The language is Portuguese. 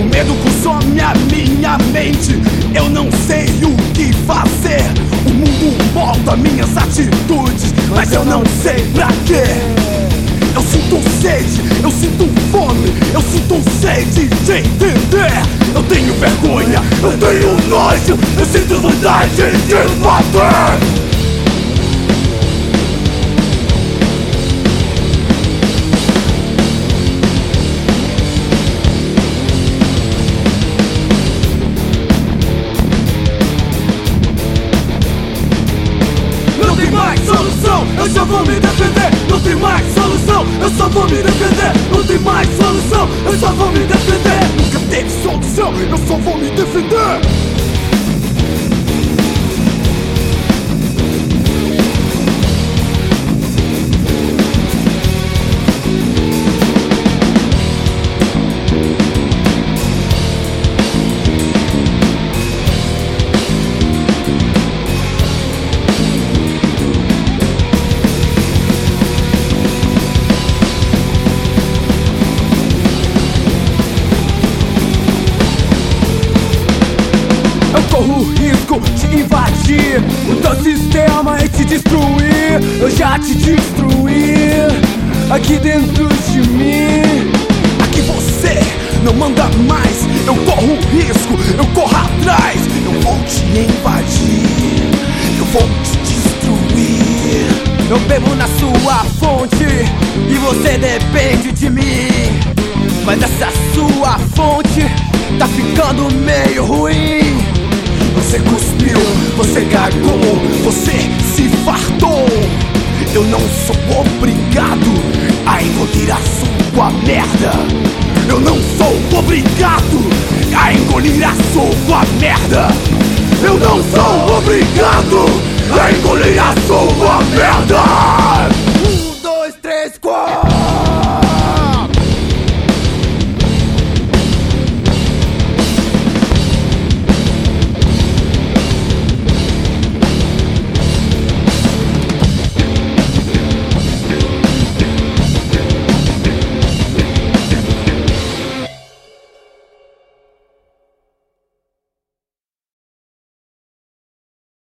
O medo consome a minha mente. Eu não sei o que fazer. O mundo molda minhas atitudes, mas eu não sei pra quê. Eu sinto sede, eu sinto fome, eu sinto sede de entender. Eu tenho vergonha, eu tenho nojo, eu sinto vontade de bater. Não tem mais solução, eu só vou me defender. Não tem mais solução, eu só vou me defender. Não tem mais solução, eu só vou me defender. Nunca teve solução, eu só vou me defender. Corro o risco de invadir o teu sistema e te destruir. Eu já te destruí aqui dentro de mim. Aqui você não manda mais. Eu corro o risco, eu corro atrás. Eu vou te invadir, eu vou te destruir. Eu bebo na sua fonte e você depende de mim. Mas essa sua fonte tá ficando meio ruim. Você cuspiu, você cagou, você se fartou. Eu não sou obrigado a engolir a sua merda. Eu não sou obrigado a engolir a sua merda. Eu não sou obrigado a engolir a sua merda.